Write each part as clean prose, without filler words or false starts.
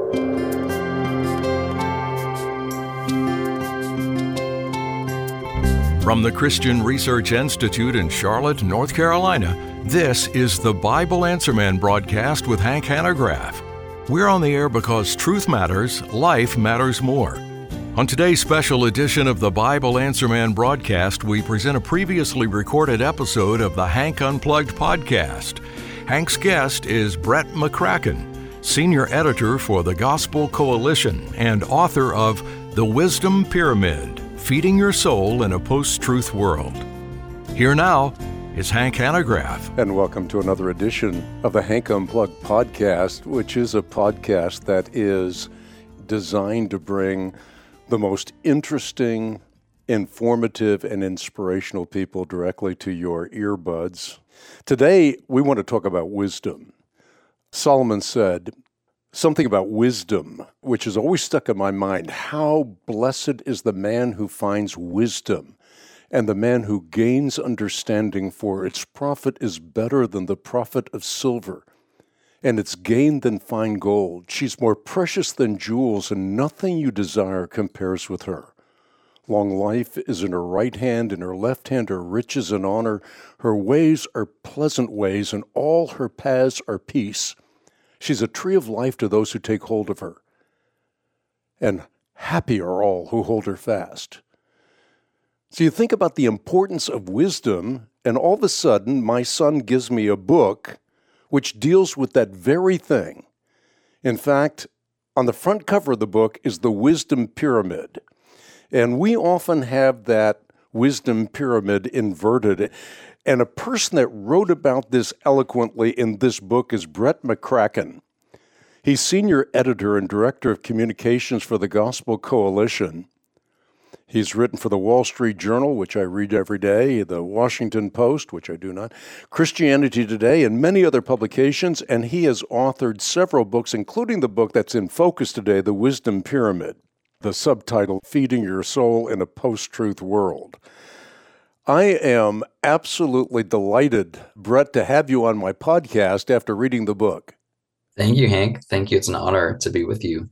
From the Christian Research Institute in Charlotte, North Carolina, this is the Bible Answer Man broadcast with Hank Hanegraaff. We're on the air because truth matters, life matters more. On today's special edition of the Bible Answer Man broadcast, we present a previously recorded episode of the Hank Unplugged podcast. Hank's guest is Brett McCracken, senior editor for the Gospel Coalition and author of The Wisdom Pyramid: Feeding Your Soul in a Post-Truth World. Here now is Hank Hanegraaff. And welcome to another edition of the Hank Unplugged podcast, which is a podcast that is designed to bring the most interesting, informative, and inspirational people directly to your earbuds. Today, we want to talk about wisdom. Solomon said something about wisdom, which has always stuck in my mind. How blessed is the man who finds wisdom, and the man who gains understanding, for its profit is better than the profit of silver, and its gain than fine gold. She's more precious than jewels, and nothing you desire compares with her. Long life is in her right hand, in her left hand are riches and honor. Her ways are pleasant ways, and all her paths are peace. She's a tree of life to those who take hold of her, and happy are all who hold her fast. So you think about the importance of wisdom, and all of a sudden, my son gives me a book which deals with that very thing. In fact, on the front cover of the book is the Wisdom Pyramid. And we often have that wisdom pyramid inverted. And a person that wrote about this eloquently in this book is Brett McCracken. He's senior editor and director of communications for the Gospel Coalition. He's written for the Wall Street Journal, which I read every day, the Washington Post, which I do not, Christianity Today, and many other publications. And he has authored several books, including the book that's in focus today, The Wisdom Pyramid, the subtitle, Feeding Your Soul in a Post-Truth World. I am absolutely delighted, Brett, to have you on my podcast after reading the book. Thank you, Hank. Thank you. It's an honor to be with you.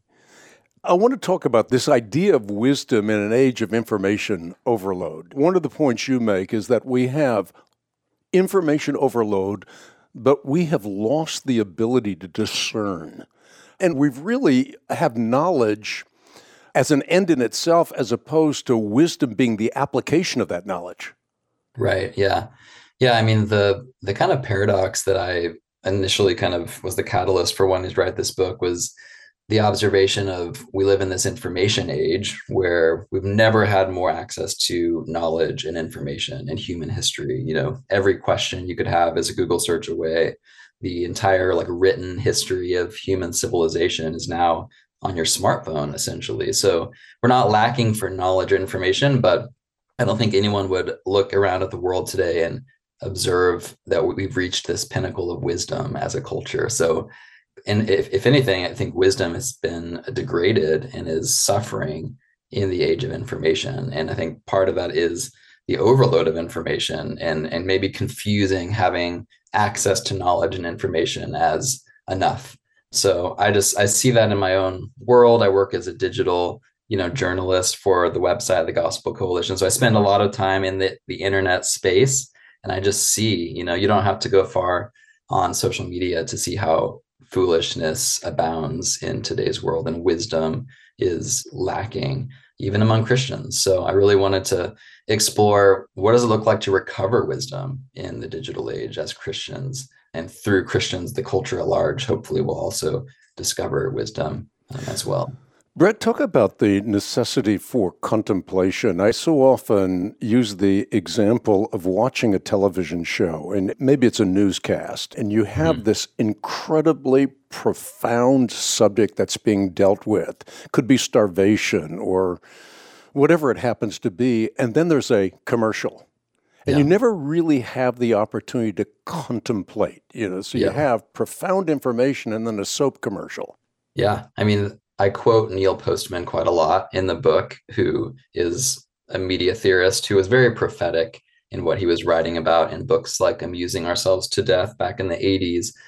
I want to talk about this idea of wisdom in an age of information overload. One of the points you make is that we have information overload, but we have lost the ability to discern. And we really have knowledge as an end in itself, as opposed to wisdom being the application of that knowledge. Right. Yeah. Yeah. I mean, the kind of paradox that I initially kind of was the catalyst for wanting to write this book was the observation of we live in this information age where we've never had more access to knowledge and information in human history. You know, every question you could have is a Google search away. The entire written history of human civilization is now on your smartphone, essentially. So we're not lacking for knowledge or information, but I don't think anyone would look around at the world today and observe that we've reached this pinnacle of wisdom as a culture. So, and if anything, I think wisdom has been degraded and is suffering in the age of information. And I think part of that is the overload of information and maybe confusing having access to knowledge and information as enough. So I see that in my own world. I work as a digital, journalist for the website, the Gospel Coalition. So I spend a lot of time in the internet space, and I just see, you don't have to go far on social media to see how foolishness abounds in today's world, and wisdom is lacking even among Christians. So I really wanted to explore, what does it look like to recover wisdom in the digital age as Christians? And through Christians, the culture at large, hopefully will also discover wisdom as well. Brett, talk about the necessity for contemplation. I so often use the example of watching a television show, and maybe it's a newscast, and you have this incredibly profound subject that's being dealt with. Could be starvation or whatever it happens to be, and then there's a commercial. And you never really have the opportunity to contemplate, so you have profound information and then a soap commercial. Yeah. I mean, I quote Neil Postman quite a lot in the book, who is a media theorist who was very prophetic in what he was writing about in books like Amusing Ourselves to Death back in the 80s.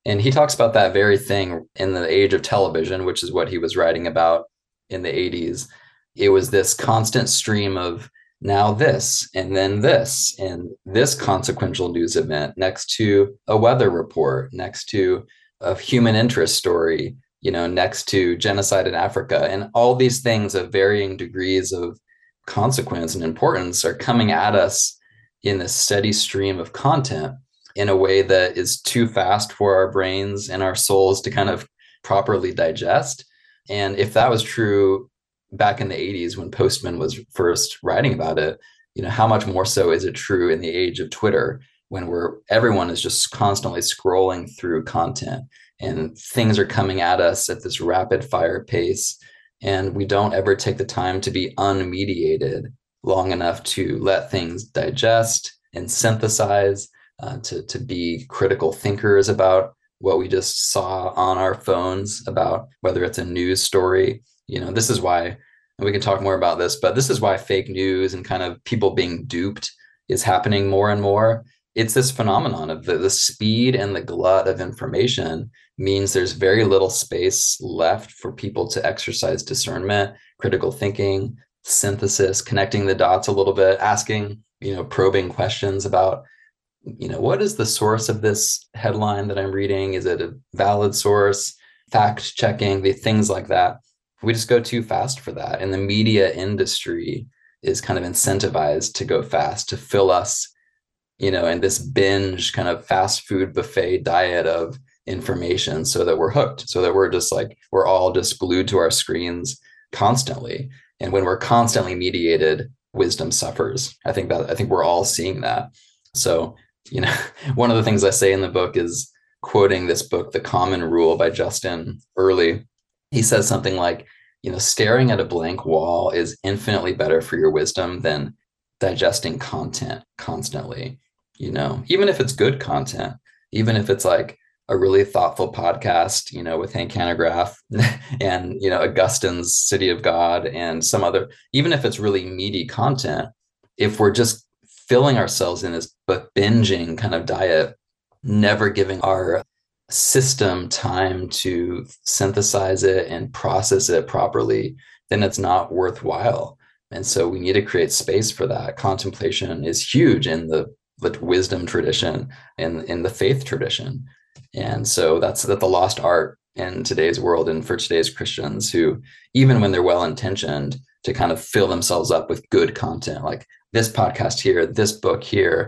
And he talks about that very thing in the age of television, which is what he was writing about in the 80s. It was this constant stream of now this, and then this, and this consequential news event next to a weather report, next to a human interest story, next to genocide in Africa. And all these things of varying degrees of consequence and importance are coming at us in this steady stream of content in a way that is too fast for our brains and our souls to kind of properly digest. And if that was true back in the 80s when Postman was first writing about it, how much more so is it true in the age of Twitter when everyone is just constantly scrolling through content and things are coming at us at this rapid fire pace, and we don't ever take the time to be unmediated long enough to let things digest and synthesize, to be critical thinkers about what we just saw on our phones, about whether it's a news story. This is why, and we can talk more about this, but this is why fake news and kind of people being duped is happening more and more. It's this phenomenon of the speed and the glut of information means there's very little space left for people to exercise discernment, critical thinking, synthesis, connecting the dots a little bit, asking, probing questions about, what is the source of this headline that I'm reading? Is it a valid source? Fact checking, the things like that. We just go too fast for that. And the media industry is kind of incentivized to go fast, to fill us, in this binge kind of fast food buffet diet of information so that we're hooked, so that we're all just glued to our screens constantly. And when we're constantly mediated, wisdom suffers. I think we're all seeing that. So, one of the things I say in the book is quoting this book, The Common Rule by Justin Earley. He says something like, staring at a blank wall is infinitely better for your wisdom than digesting content constantly, even if it's good content, even if it's like a really thoughtful podcast, with Hank Hanegraaff and, Augustine's City of God and some other, even if it's really meaty content, if we're just filling ourselves in this binging kind of diet, never giving our system time to synthesize it and process it properly, then it's not worthwhile. And so we need to create space for that. Contemplation is huge in the wisdom tradition and in the faith tradition. And so that's the lost art in today's world and for today's Christians who, even when they're well-intentioned, to kind of fill themselves up with good content, like this podcast here, this book here,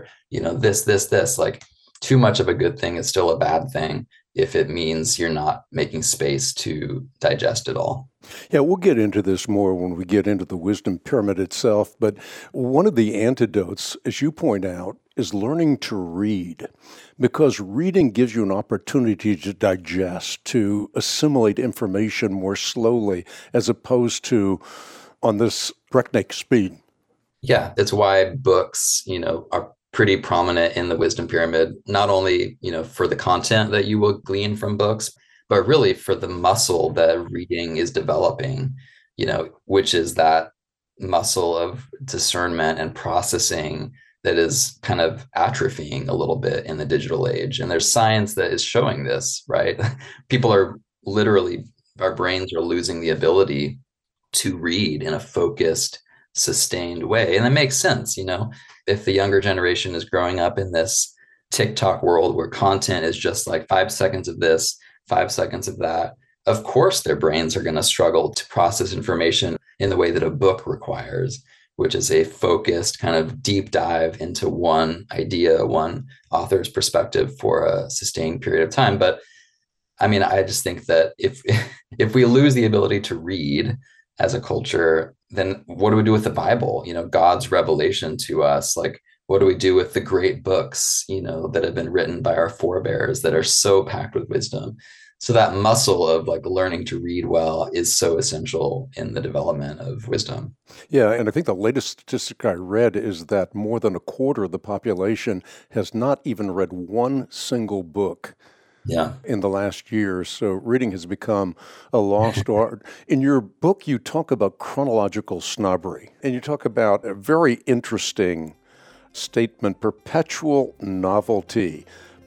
this, like too much of a good thing is still a bad thing if it means you're not making space to digest it all. Yeah, we'll get into this more when we get into the wisdom pyramid itself. But one of the antidotes, as you point out, is learning to read, because reading gives you an opportunity to digest, to assimilate information more slowly, as opposed to on this breakneck speed. Yeah, it's why books, are pretty prominent in the wisdom pyramid, not only, for the content that you will glean from books, but really for the muscle that reading is developing, which is that muscle of discernment and processing that is kind of atrophying a little bit in the digital age. And there's science that is showing this, right? People are literally, our brains are losing the ability to read in a focused, sustained way. And that makes sense, if the younger generation is growing up in this TikTok world where content is just like 5 seconds of this, 5 seconds of that, of course their brains are going to struggle to process information in the way that a book requires, which is a focused kind of deep dive into one idea, one author's perspective for a sustained period of time. But I mean, I just think that if we lose the ability to read as a culture, then what do we do with the Bible? God's revelation to us. Like, what do we do with the great books, that have been written by our forebears that are so packed with wisdom? So that muscle of like learning to read well is so essential in the development of wisdom. Yeah, and I think the latest statistic I read is that more than a quarter of the population has not even read one single book. Yeah. In the last year. So reading has become a lost art. In your book, you talk about chronological snobbery, and you talk about a very interesting statement, perpetual novelty.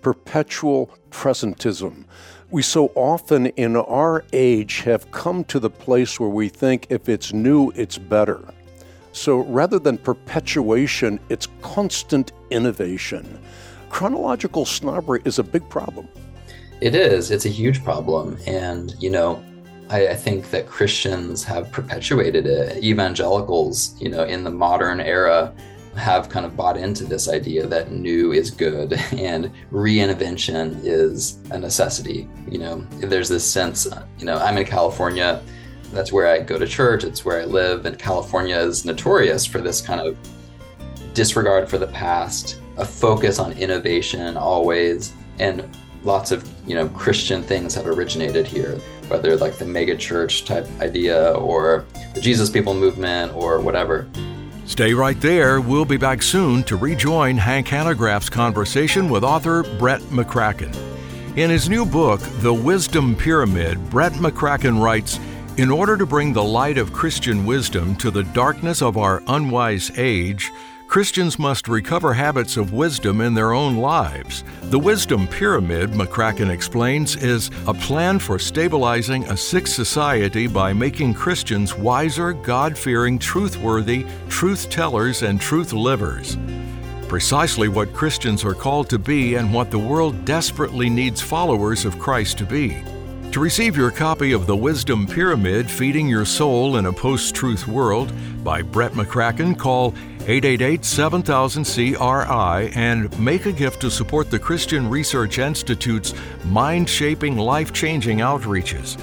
perpetual presentism. We so often in our age have come to the place where we think if it's new, it's better. So rather than perpetuation, it's constant innovation. Chronological snobbery is a big problem. It is. It's a huge problem. And, I think that Christians have perpetuated it. Evangelicals, in the modern era have kind of bought into this idea that new is good and reinvention is a necessity. There's this sense, I'm in California. That's where I go to church. It's where I live. And California is notorious for this kind of disregard for the past, a focus on innovation always. And lots of, Christian things have originated here, whether like the mega church type idea or the Jesus People movement or whatever. Stay right there. We'll be back soon to rejoin Hank Hanegraaff's conversation with author Brett McCracken. In his new book, The Wisdom Pyramid, Brett McCracken writes, "In order to bring the light of Christian wisdom to the darkness of our unwise age, Christians must recover habits of wisdom in their own lives. The Wisdom Pyramid," McCracken explains, is a plan for stabilizing a sick society by making Christians wiser, God-fearing, truth-worthy, truth-tellers, and truth-livers. Precisely what Christians are called to be and what the world desperately needs followers of Christ to be. To receive your copy of The Wisdom Pyramid, Feeding Your Soul in a Post-Truth World by Brett McCracken, call 888-7000-CRI and make a gift to support the Christian Research Institute's mind-shaping, life-changing outreaches.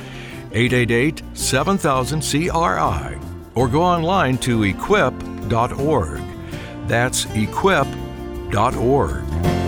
888-7000-CRI, or go online to equip.org. That's equip.org.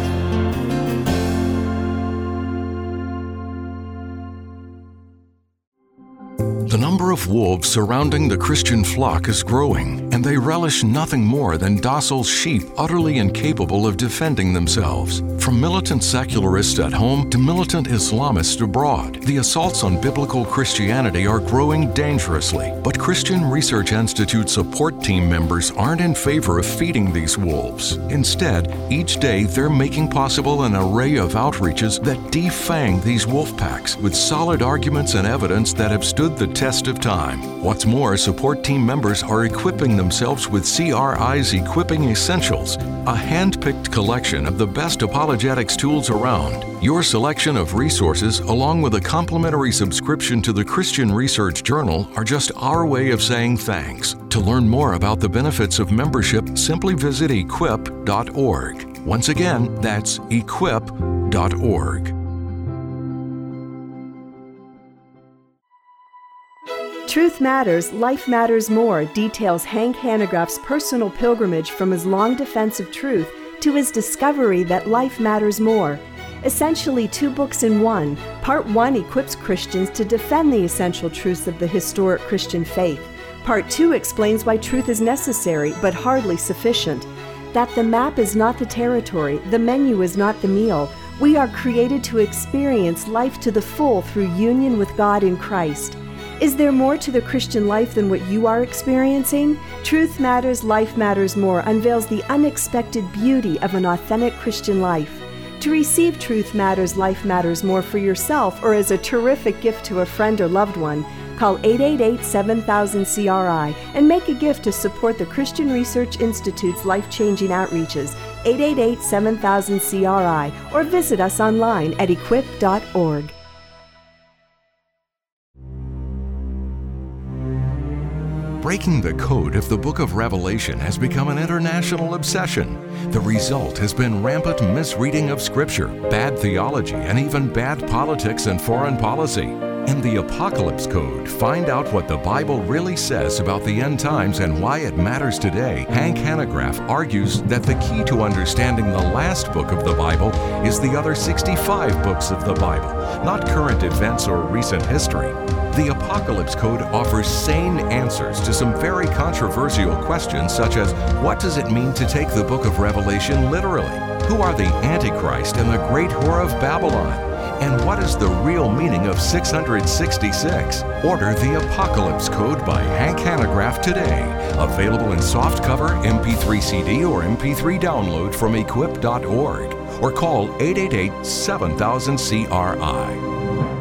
The number of wolves surrounding the Christian flock is growing, and they relish nothing more than docile sheep utterly incapable of defending themselves. From militant secularists at home to militant Islamists abroad, the assaults on biblical Christianity are growing dangerously. But Christian Research Institute support team members aren't in favor of feeding these wolves. Instead, each day they're making possible an array of outreaches that defang these wolf packs with solid arguments and evidence that have stood the test of time. What's more, support team members are equipping themselves with CRI's Equipping Essentials, a hand-picked collection of the best apologetics tools around. Your selection of resources, along with a complimentary subscription to the Christian Research Journal, are just our way of saying thanks. To learn more about the benefits of membership, simply visit equip.org. Once again, that's equip.org. Truth Matters, Life Matters More details Hank Hanegraaff's personal pilgrimage from his long defense of truth to his discovery that life matters more. Essentially 2 books in one, Part 1 equips Christians to defend the essential truths of the historic Christian faith. Part 2 explains why truth is necessary but hardly sufficient. That the map is not the territory, the menu is not the meal. We are created to experience life to the full through union with God in Christ. Is there more to the Christian life than what you are experiencing? Truth Matters, Life Matters More unveils the unexpected beauty of an authentic Christian life. To receive Truth Matters, Life Matters More for yourself or as a terrific gift to a friend or loved one, call 888-7000-CRI and make a gift to support the Christian Research Institute's life-changing outreaches, 888-7000-CRI, or visit us online at equip.org. Breaking the code of the Book of Revelation has become an international obsession. The result has been rampant misreading of Scripture, bad theology, and even bad politics and foreign policy. In the Apocalypse Code, find out what the Bible really says about the end times and why it matters today. Hank Hanegraaff argues that the key to understanding the last book of the Bible is the other 65 books of the Bible, not current events or recent history. The Apocalypse Code offers sane answers to some very controversial questions, such as what does it mean to take the book of Revelation literally? Who are the Antichrist and the great whore of Babylon? And what is the real meaning of 666? Order the Apocalypse Code by Hank Hanegraaff today. Available in softcover, MP3 CD, or MP3 download from equip.org. or call 888-7000-CRI.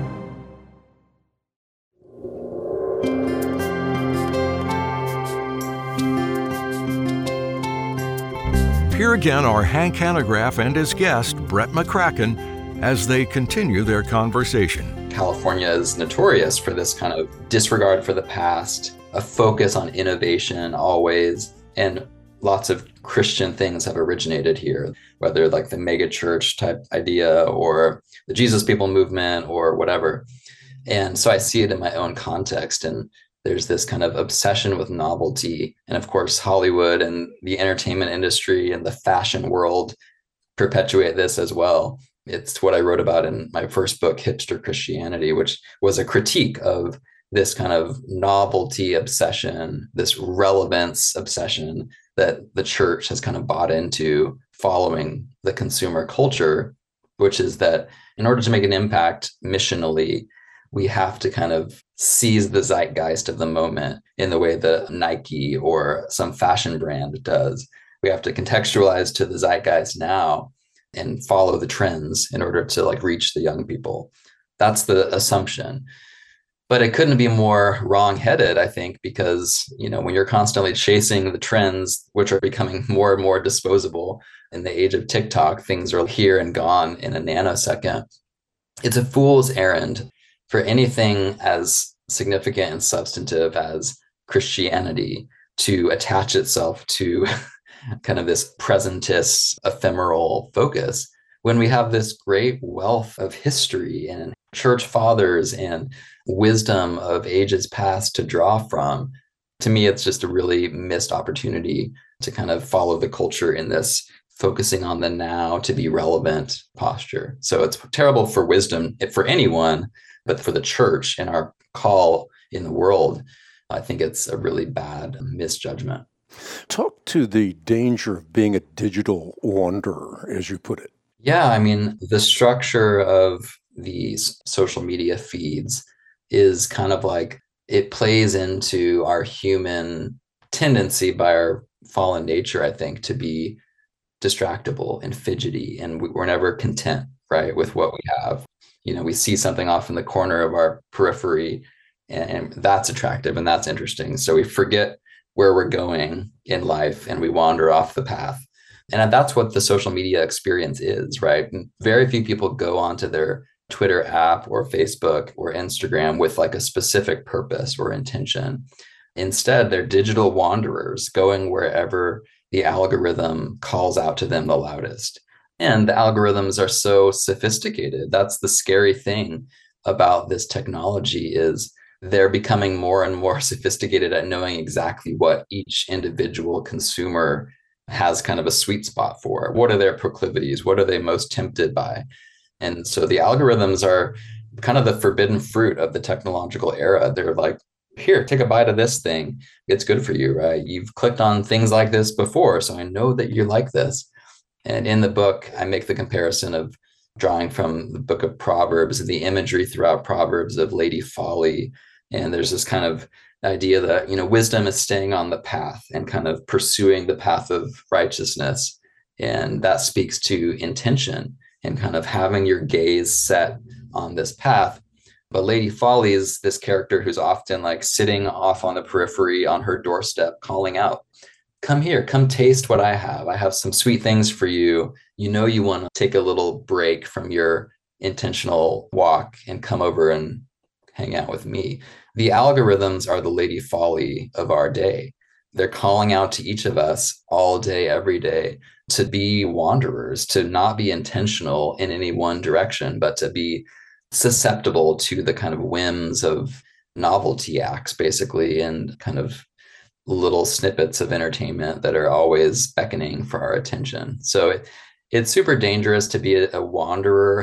Here again are Hank Hanegraaff and his guest, Brett McCracken, as they continue their conversation. California is notorious for this kind of disregard for the past, a focus on innovation always, and lots of Christian things have originated here, whether like the mega church type idea or the Jesus People movement or whatever. And so I see it in my own context, and there's this kind of obsession with novelty. And of course, Hollywood and the entertainment industry and the fashion world perpetuate this as well. It's what I wrote about in my first book, Hipster Christianity, which was a critique of this kind of novelty obsession, this relevance obsession that the church has kind of bought into following the consumer culture, which is that in order to make an impact missionally, we have to kind of seize the zeitgeist of the moment in the way that Nike or some fashion brand does. We have to contextualize to the zeitgeist now and follow the trends in order to like reach the young people. That's the assumption. But it couldn't be more wrong-headed, I think, because, when you're constantly chasing the trends, which are becoming more and more disposable in the age of TikTok, things are here and gone in a nanosecond. It's a fool's errand for anything as significant and substantive as Christianity to attach itself to kind of this presentist, ephemeral focus, when we have this great wealth of history and church fathers and wisdom of ages past to draw from. To me, it's just a really missed opportunity to kind of follow the culture in this focusing on the now to be relevant posture. So it's terrible for wisdom, for anyone, but for the church and our call in the world, I think it's a really bad misjudgment. Talk to the danger of being a digital wanderer, as you put it. Yeah, the structure of these social media feeds is kind of like it plays into our human tendency by our fallen nature, I think, to be distractible and fidgety, and we're never content, right, with what we have. We see something off in the corner of our periphery, and that's attractive and that's interesting. So we forget where we're going in life and we wander off the path. And that's what the social media experience is, right? And very few people go onto their Twitter app or Facebook or Instagram with like a specific purpose or intention. Instead, they're digital wanderers going wherever the algorithm calls out to them the loudest. And the algorithms are so sophisticated. That's the scary thing about this technology is they're becoming more and more sophisticated at knowing exactly what each individual consumer has kind of a sweet spot for. What are their proclivities? What are they most tempted by? And so the algorithms are kind of the forbidden fruit of the technological era. They're like, here, take a bite of this thing. It's good for you, right? You've clicked on things like this before, so I know that you like this. And in the book, I make the comparison of drawing from the book of Proverbs and the imagery throughout Proverbs of Lady Folly. And there's this kind of idea that, wisdom is staying on the path and kind of pursuing the path of righteousness. And that speaks to intention and kind of having your gaze set on this path. But Lady Folly is this character who's often like sitting off on the periphery on her doorstep, calling out, come here, come taste what I have. I have some sweet things for you. You want to take a little break from your intentional walk and come over and hang out with me. The algorithms are the Lady Folly of our day. They're calling out to each of us all day, every day, to be wanderers, to not be intentional in any one direction, but to be susceptible to the kind of whims of novelty acts, basically, and kind of little snippets of entertainment that are always beckoning for our attention. So it's super dangerous to be a wanderer,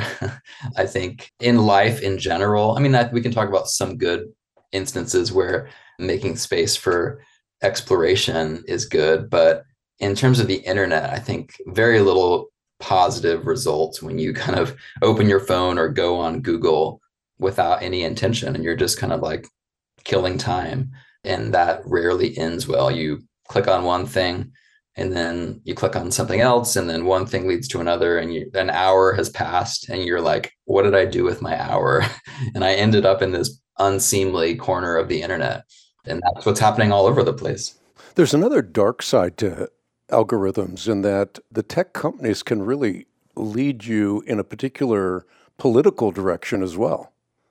I think, in life in general. We can talk about some good instances where making space for exploration is good, but in terms of the internet, I think very little positive results when you kind of open your phone or go on Google without any intention, and you're just kind of like killing time. And that rarely ends well. You click on one thing and then you click on something else, and then one thing leads to another, and an hour has passed, and you're like, what did I do with my hour? And I ended up in this unseemly corner of the internet. And that's what's happening all over the place. There's another dark side to algorithms in that the tech companies can really lead you in a particular political direction as well.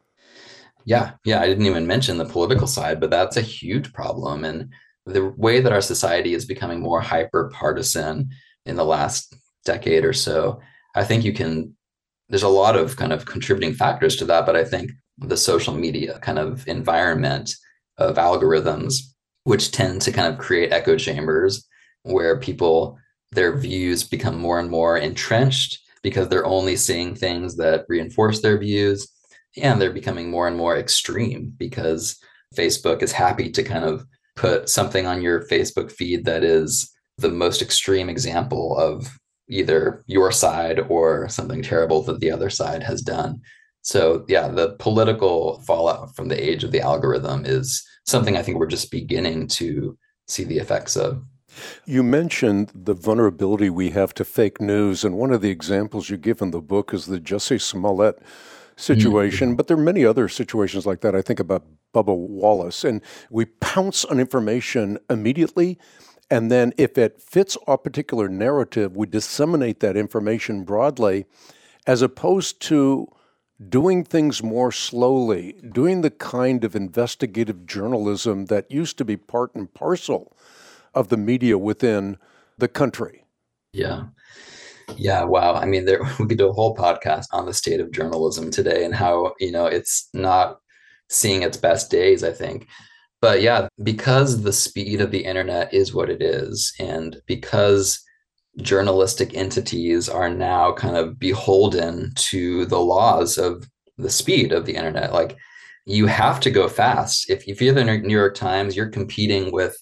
Yeah. I didn't even mention the political side, but that's a huge problem. And the way that our society is becoming more hyper partisan in the last decade or so, I think there's a lot of kind of contributing factors to that, but I think the social media kind of environment of algorithms, which tend to kind of create echo chambers where their views become more and more entrenched because they're only seeing things that reinforce their views, and they're becoming more and more extreme because Facebook is happy to kind of put something on your Facebook feed that is the most extreme example of either your side or something terrible that the other side has done. So yeah, the political fallout from the age of the algorithm is something I think we're just beginning to see the effects of. You mentioned the vulnerability we have to fake news, and one of the examples you give in the book is the Jussie Smollett situation, but there are many other situations like that. I think about Bubba Wallace, and we pounce on information immediately, and then if it fits our particular narrative, we disseminate that information broadly, as opposed to doing things more slowly, doing the kind of investigative journalism that used to be part and parcel of the media within the country. Yeah. Wow. I mean, we could do a whole podcast on the state of journalism today and how, it's not seeing its best days, I think. But yeah, because the speed of the internet is what it is, and because journalistic entities are now kind of beholden to the laws of the speed of the internet, like you have to go fast. If you're the New York Times, you're competing with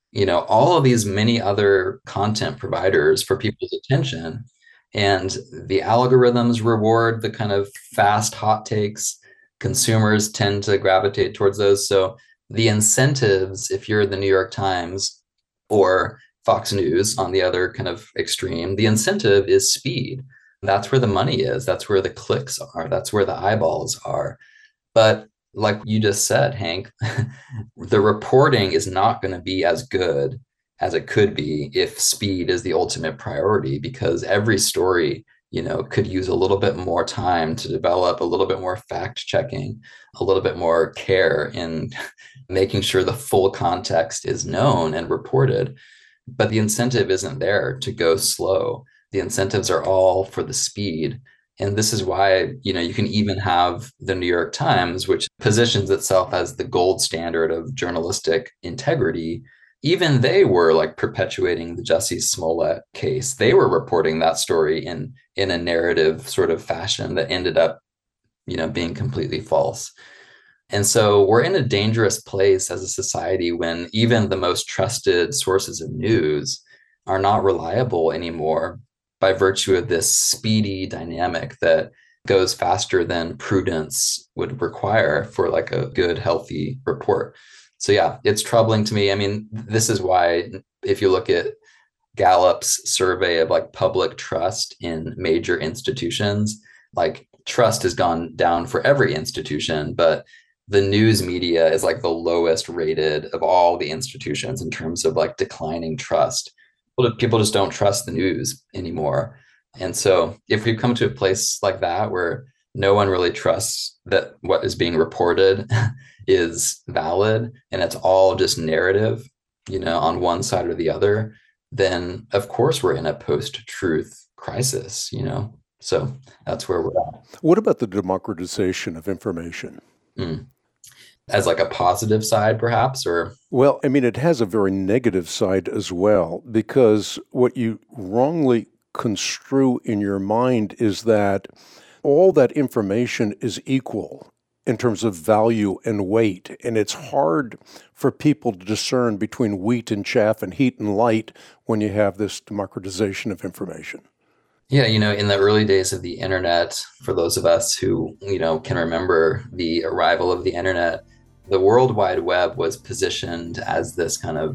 all of these many other content providers for people's attention, and the algorithms reward the kind of fast hot takes. Consumers tend to gravitate towards those. So the incentives, if you're the New York Times or Fox News on the other kind of extreme, the incentive is speed. That's where the money is. That's where the clicks are. That's where the eyeballs are. But like you just said, Hank, the reporting is not going to be as good as it could be if speed is the ultimate priority, because every story, could use a little bit more time to develop, a little bit more fact checking, a little bit more care in making sure the full context is known and reported. But the incentive isn't there to go slow. The incentives are all for the speed. And this is why, you can even have the New York Times, which positions itself as the gold standard of journalistic integrity. Even they were like perpetuating the Jussie Smollett case. They were reporting that story in a narrative sort of fashion that ended up, being completely false. And so we're in a dangerous place as a society when even the most trusted sources of news are not reliable anymore by virtue of this speedy dynamic that goes faster than prudence would require for like a good, healthy report. So yeah, it's troubling to me. I mean, this is why if you look at Gallup's survey of like public trust in major institutions, like trust has gone down for every institution, but the news media is like the lowest rated of all the institutions in terms of like declining trust. People just don't trust the news anymore. And so if we come to a place like that where no one really trusts that what is being reported is valid and it's all just narrative, on one side or the other, then of course we're in a post-truth crisis, So that's where we're at. What about the democratization of information? As like a positive side, perhaps, or? Well, I mean, it has a very negative side as well, because what you wrongly construe in your mind is that all that information is equal in terms of value and weight, and it's hard for people to discern between wheat and chaff and heat and light when you have this democratization of information. Yeah, in the early days of the internet, for those of us who, can remember the arrival of the internet, the World Wide Web was positioned as this kind of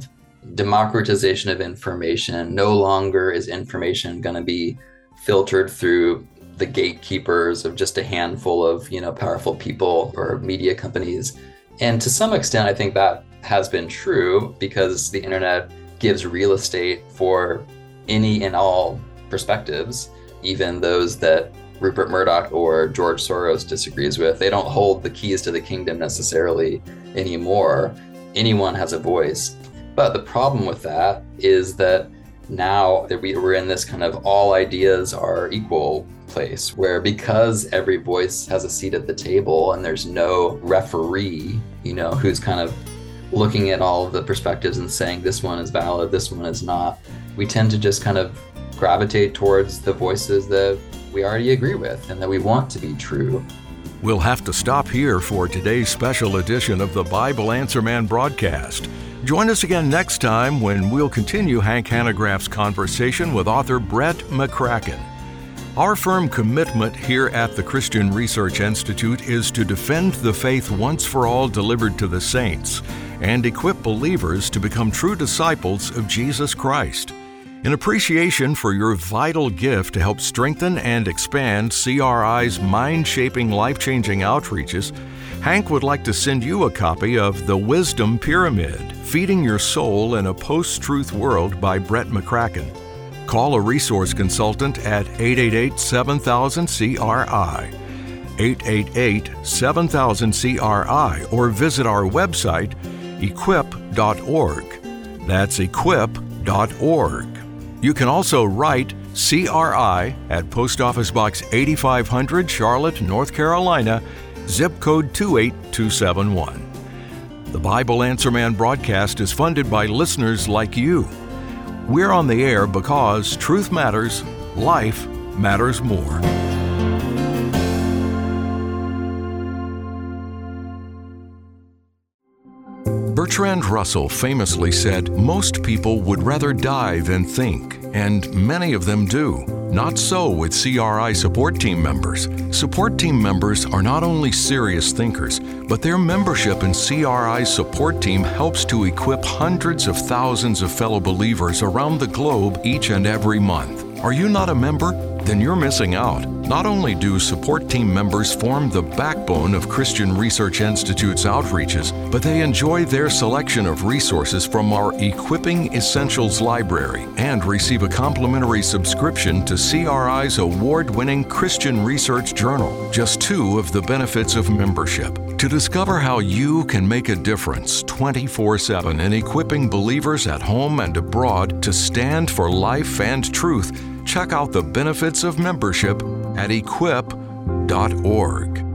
democratization of information. No longer is information going to be filtered through the gatekeepers of just a handful of, powerful people or media companies. And to some extent, I think that has been true because the internet gives real estate for any and all perspectives, even those that Rupert Murdoch or George Soros disagrees with. They don't hold the keys to the kingdom necessarily anymore. Anyone has a voice. But the problem with that is that now that we're in this kind of all ideas are equal place, where because every voice has a seat at the table and there's no referee, who's kind of looking at all of the perspectives and saying this one is valid, this one is not, we tend to just kind of gravitate towards the voices that we already agree with and that we want to be true. We'll have to stop here for today's special edition of the Bible Answer Man broadcast. Join us again next time when we'll continue Hank Hanegraaff's conversation with author Brett McCracken. Our firm commitment here at the Christian Research Institute is to defend the faith once for all delivered to the saints and equip believers to become true disciples of Jesus Christ. In appreciation for your vital gift to help strengthen and expand CRI's mind-shaping, life-changing outreaches, Hank would like to send you a copy of The Wisdom Pyramid, Feeding Your Soul in a Post-Truth World by Brett McCracken. Call a resource consultant at 888-7000-CRI, 888-7000-CRI, or visit our website, equip.org. That's equip.org. You can also write CRI at Post Office Box 8500, Charlotte, North Carolina, zip code 28271. The Bible Answer Man broadcast is funded by listeners like you. We're on the air because truth matters, life matters more. Bertrand Russell famously said, "Most people would rather die than think," and many of them do. Not so with CRI support team members. Support team members are not only serious thinkers, but their membership in CRI's support team helps to equip hundreds of thousands of fellow believers around the globe each and every month. Are you not a member? Then you're missing out. Not only do support team members form the backbone of Christian Research Institute's outreaches, but they enjoy their selection of resources from our Equipping Essentials library and receive a complimentary subscription to CRI's award-winning Christian Research Journal, just two of the benefits of membership. To discover how you can make a difference 24/7 in equipping believers at home and abroad to stand for life and truth, check out the benefits of membership at equip.org.